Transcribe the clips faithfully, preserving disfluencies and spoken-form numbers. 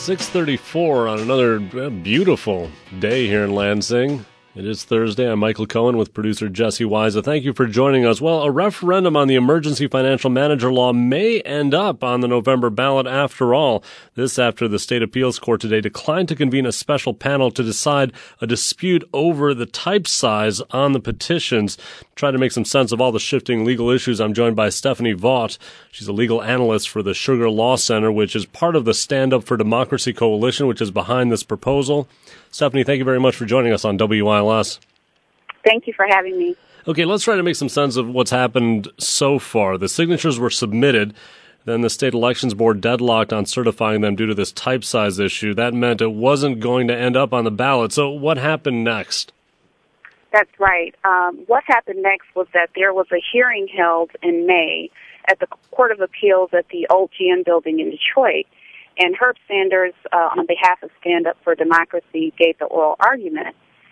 six thirty-four on another beautiful day here in Lansing. It is Thursday. I'm Michael Cohen with producer Jesse Weiza. Thank you for joining us. Well, a referendum on the Emergency Financial Manager Law may end up on the November ballot after all. This after the State Appeals Court today declined to convene a special panel to decide a dispute over the type size on the petitions. To try to make some sense of all the shifting legal issues, I'm joined by Stephanie Vaught. She's a legal analyst for the Sugar Law Center, which is part of the Stand Up for Democracy Coalition, which is behind this proposal. Stephanie, thank you very much for joining us on W I L S. Thank you for having me. Okay, let's try to make some sense of what's happened so far. The signatures were submitted, then the State Elections Board deadlocked on certifying them due to this type size issue. That meant it wasn't going to end up on the ballot. So what happened next? That's right. Um, what happened next was that there was a hearing held in May at the Court of Appeals at the old G M building in Detroit. And Herb Sanders, uh, on behalf of Stand Up for Democracy, gave the oral argument.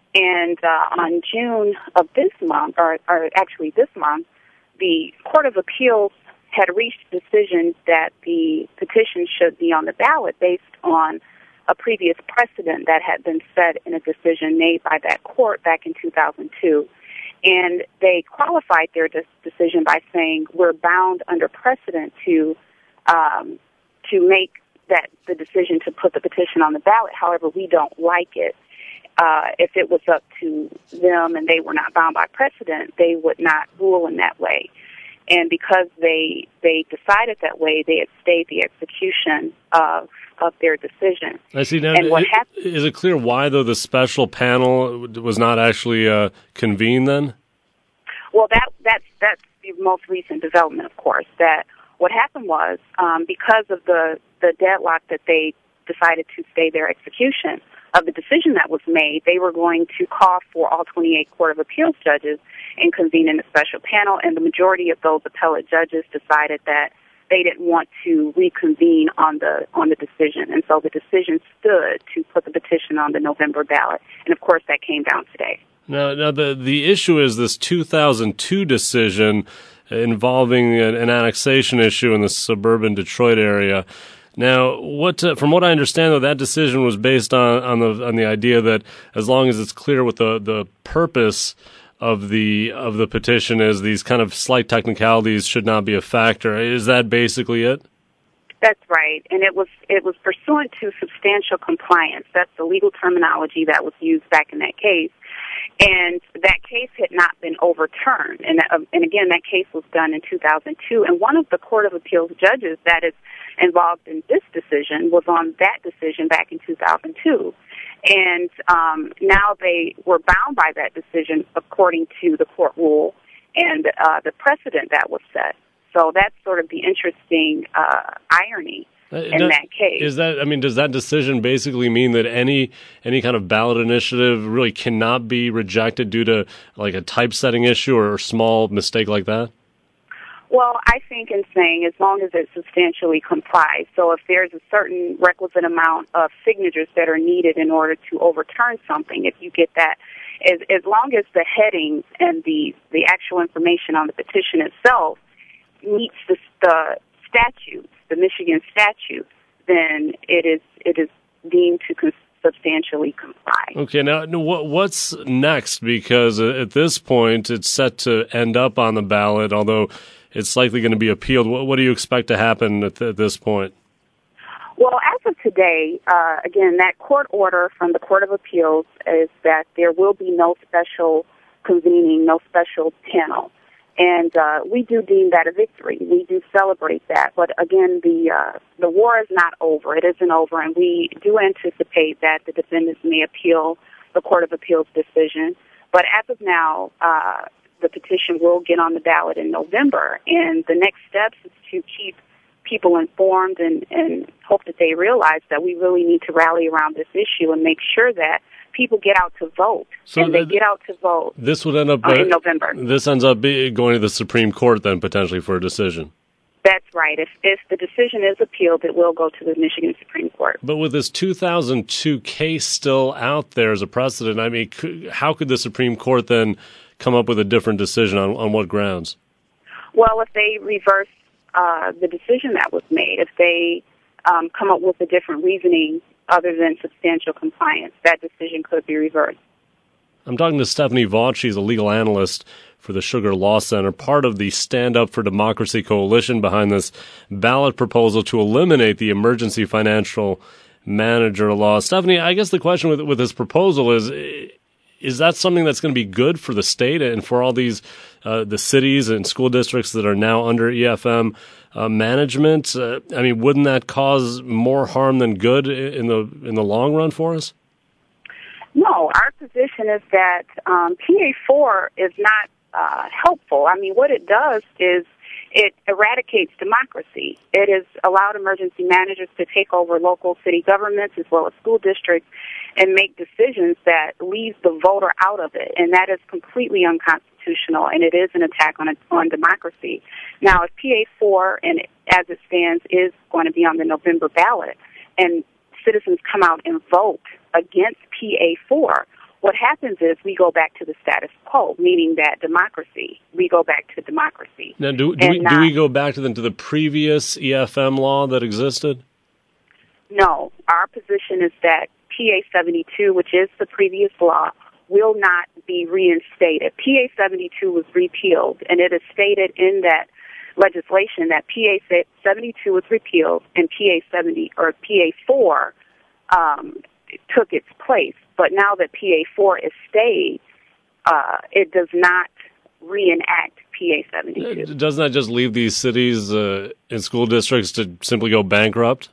And uh, on June of this month, or, or actually this month, the Court of Appeals had reached a decision that the petition should be on the ballot based on a previous precedent that had been set in a decision made by that court back in two thousand two. And they qualified their de- decision by saying we're bound under precedent to um, to make that the decision to put the petition on the ballot. However, we don't like it. Uh, if it was up to them and they were not bound by precedent, they would not rule in that way. And because they they decided that way, they had stayed the execution of of their decision. I see. Now, and what it, happened, is it clear why, though, the special panel was not actually uh, convened then? Well, that that's that's the most recent development, of course. That what happened was um, because of the the deadlock that they decided to stay their execution of the decision that was made, they were going to call for all twenty-eight Court of Appeals judges and convene in a special panel, and the majority of those appellate judges decided that they didn't want to reconvene on the on the decision, and so the decision stood to put the petition on the November ballot, and of course that came down today. Now, now the, the issue is this two thousand two decision involving an, an annexation issue in the suburban Detroit area. Now, what uh, from what I understand, though, that decision was based on, on the on the idea that as long as it's clear what the, the purpose of the of the petition is, these kind of slight technicalities should not be a factor. Is that basically it? That's right, and it was it was pursuant to substantial compliance. That's the legal terminology that was used back in that case. And that case had not been overturned. And, uh, and again, that case was done in two thousand two. And one of the Court of Appeals judges that is involved in this decision was on that decision back in two thousand two. And um, now they were bound by that decision according to the court rule and uh, the precedent that was set. So that's sort of the interesting uh, irony. In now, that case. Is that, I mean, does that decision basically mean that any any kind of ballot initiative really cannot be rejected due to like a typesetting issue or a small mistake like that? Well, I think in saying as long as it substantially complies. So if there's a certain requisite amount of signatures that are needed in order to overturn something, if you get that, as, as long as the headings and the, the actual information on the petition itself meets the, the statutes, the Michigan statute, then it is it is deemed to con- substantially comply. Okay, now what's next? Because at this point, it's set to end up on the ballot, although it's likely going to be appealed. What, what do you expect to happen at, th- at this point? Well, as of today, uh, again, that court order from the Court of Appeals is that there will be no special convening, no special panel. And uh, we do deem that a victory. We do celebrate that. But again, the uh, the war is not over. It isn't over, and we do anticipate that the defendants may appeal the Court of Appeals decision. But as of now, uh, the petition will get on the ballot in November, and the next steps is to keep people informed and, and hope that they realize that we really need to rally around this issue and make sure that people get out to vote, so and they get out to vote. This would end up uh, in November. This ends up be going to the Supreme Court then potentially for a decision. That's right. If if the decision is appealed, it will go to the Michigan Supreme Court. But with this two thousand two case still out there as a precedent, I mean, could, how could the Supreme Court then come up with a different decision on, on what grounds? Well, if they reverse uh, the decision that was made, if they um, come up with a different reasoning other than substantial compliance, that decision could be reversed. I'm talking to Stephanie Vaught. She's a legal analyst for the Sugar Law Center, part of the Stand Up for Democracy coalition behind this ballot proposal to eliminate the emergency financial manager law. Stephanie, I guess the question with, with this proposal is, is that something that's going to be good for the state and for all these, uh, the cities and school districts that are now under E F M uh, management? Uh, I mean, wouldn't that cause more harm than good in the in the long run for us? No, our position is that um, P A four is not uh, helpful. I mean, what it does is it eradicates democracy. It has allowed emergency managers to take over local city governments as well as school districts and make decisions that leave the voter out of it, and that is completely unconstitutional, and it is an attack on on democracy. Now, if P A four, and as it stands, is going to be on the November ballot, and citizens come out and vote against P A four, what happens is we go back to the status quo, meaning that democracy, we go back to democracy. Now, do, do, we, not, do we go back to the, to the previous E F M law that existed? No. Our position is that P A seventy-two, which is the previous law, will not be reinstated. P A seventy-two was repealed, and it is stated in that legislation that P A seventy-two was repealed and P A seventy or P A four um, took its place. But now that P A four is stayed, uh, it does not reenact P A seventy-two. Doesn't that just leave these cities uh, and school districts to simply go bankrupt?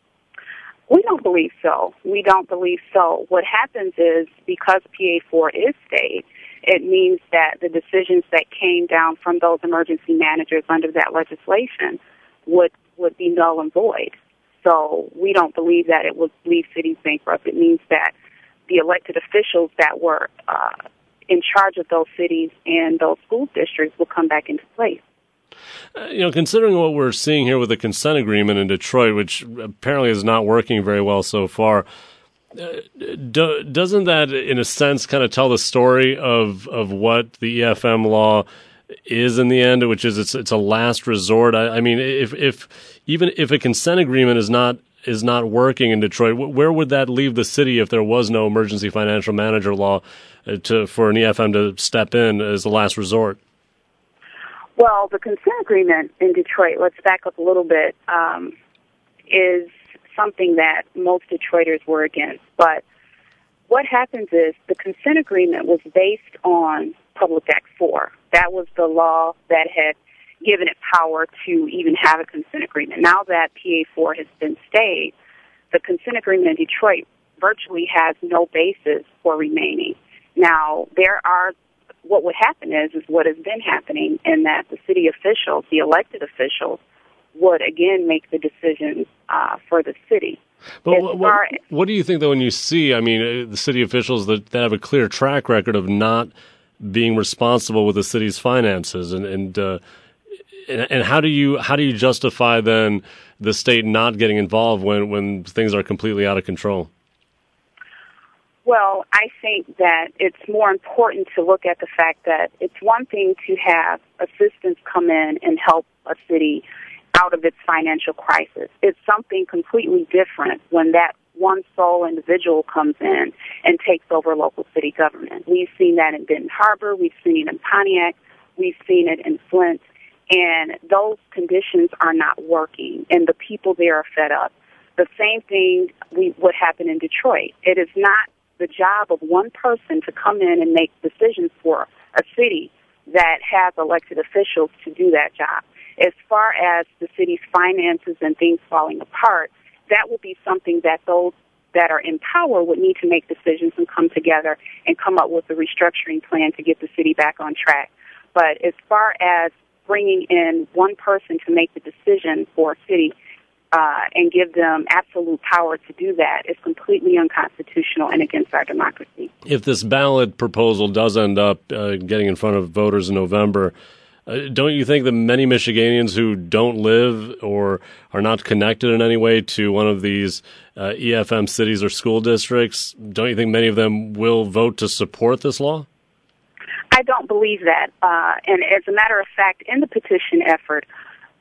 We don't believe so. We don't believe so. What happens is, because P A four is stayed, it means that the decisions that came down from those emergency managers under that legislation would, would be null and void. So we don't believe that it would leave cities bankrupt. It means that the elected officials that were uh, in charge of those cities and those school districts will come back into place. Uh, you know, considering what we're seeing here with the consent agreement in Detroit, which apparently is not working very well so far, uh, do, doesn't that, in a sense, kind of tell the story of of what the E F M law is in the end, which is it's it's a last resort? I, I mean, if if even if a consent agreement is not is not working in Detroit, where would that leave the city if there was no emergency financial manager law uh, to for an E F M to step in as a last resort? Well, the consent agreement in Detroit, let's back up a little bit, um, is something that most Detroiters were against. But what happens is the consent agreement was based on Public Act four. That was the law that had given it power to even have a consent agreement. Now that P A four has been stayed, the consent agreement in Detroit virtually has no basis for remaining. Now, there are what would happen is, is what has been happening, in that the city officials, the elected officials, would again make the decisions uh, for the city. But what, what, what do you think, though, when you see, I mean, the city officials that, that have a clear track record of not being responsible with the city's finances, and and, uh, and and how do you how do you justify then the state not getting involved when, when things are completely out of control? Well, I think that it's more important to look at the fact that it's one thing to have assistance come in and help a city out of its financial crisis. It's something completely different when that one sole individual comes in and takes over local city government. We've seen that in Benton Harbor. We've seen it in Pontiac. We've seen it in Flint. And those conditions are not working, and the people there are fed up. The same thing we, would happen in Detroit. It is not the job of one person to come in and make decisions for a city that has elected officials to do that job. As far as the city's finances and things falling apart, that will be something that those that are in power would need to make decisions and come together and come up with a restructuring plan to get the city back on track. But as far as bringing in one person to make the decision for a city, Uh, and give them absolute power to do that is completely unconstitutional and against our democracy. If this ballot proposal does end up uh, getting in front of voters in November, uh, don't you think that many Michiganians who don't live or are not connected in any way to one of these uh, E F M cities or school districts, don't you think many of them will vote to support this law? I don't believe that. Uh, and as a matter of fact, in the petition effort,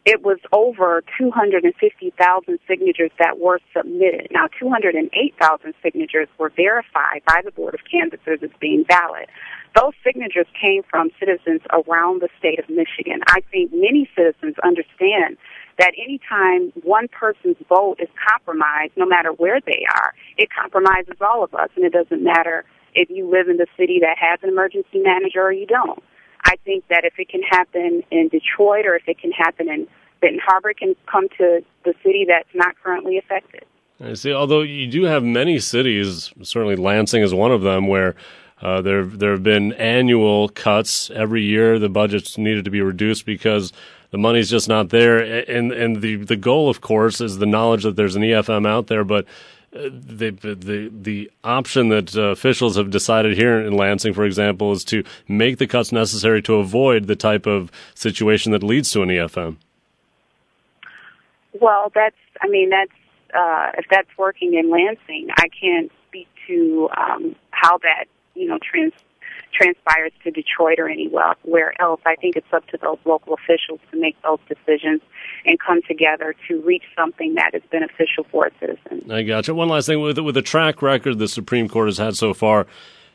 it was over two hundred fifty thousand signatures that were submitted. Now, two hundred eight thousand signatures were verified by the Board of Canvassers as being valid. Those signatures came from citizens around the state of Michigan. I think many citizens understand that any time one person's vote is compromised, no matter where they are, it compromises all of us, and it doesn't matter if you live in the city that has an emergency manager or you don't. I think that if it can happen in Detroit or if it can happen in Benton Harbor, it can come to the city that's not currently affected. I see. Although you do have many cities, certainly Lansing is one of them, where uh, there there have been annual cuts every year. The budgets needed to be reduced because the money's just not there. And and the the goal, of course, is the knowledge that there's an E F M out there, but The, the the option that uh, officials have decided here in Lansing, for example, is to make the cuts necessary to avoid the type of situation that leads to an E F M. Well, that's, I mean, that's, uh, if that's working in Lansing, I can't speak to um, how that, you know, trans, transpires to Detroit or anywhere else. I think it's up to those local officials to make those decisions and come together to reach something that is beneficial for its citizens. I gotcha. One last thing, with with the track record the Supreme Court has had so far,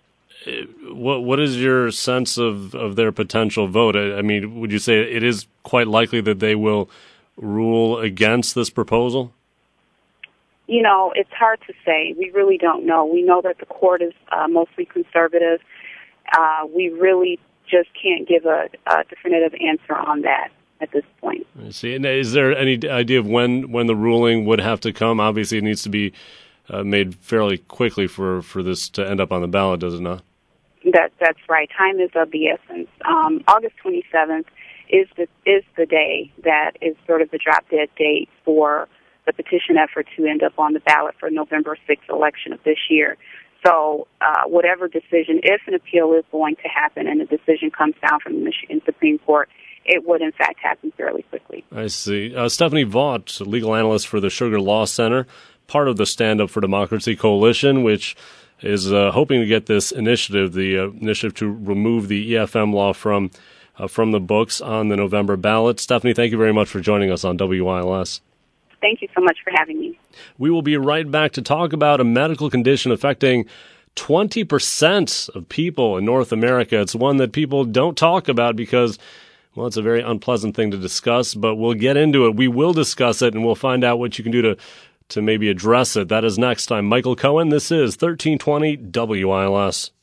what what is your sense of, of their potential vote? I, I mean, would you say it is quite likely that they will rule against this proposal? You know, it's hard to say. We really don't know. We know that the court is uh, mostly conservative. Uh, we really just can't give a, a definitive answer on that at this point. I see. And is there any idea of when, when the ruling would have to come? Obviously, it needs to be uh, made fairly quickly for, for this to end up on the ballot, does it not? That that's right. Time is of the essence. Um, August twenty-seventh is the is the day that is sort of the drop dead date for the petition effort to end up on the ballot for November sixth election of this year. So uh, whatever decision, if an appeal is going to happen and a decision comes down from the Michigan Supreme Court, it would, in fact, happen fairly quickly. I see. Uh, Stephanie Vaught, legal analyst for the Sugar Law Center, part of the Stand Up for Democracy Coalition, which is uh, hoping to get this initiative, the uh, initiative to remove the E F M law from uh, from the books on the November ballot. Stephanie, thank you very much for joining us on W I L S. Thank you so much for having me. We will be right back to talk about a medical condition affecting twenty percent of people in North America. It's one that people don't talk about because, well, it's a very unpleasant thing to discuss, but we'll get into it. We will discuss it, and we'll find out what you can do to, to maybe address it. That is next time. Michael Cohen, this is thirteen twenty W I L S.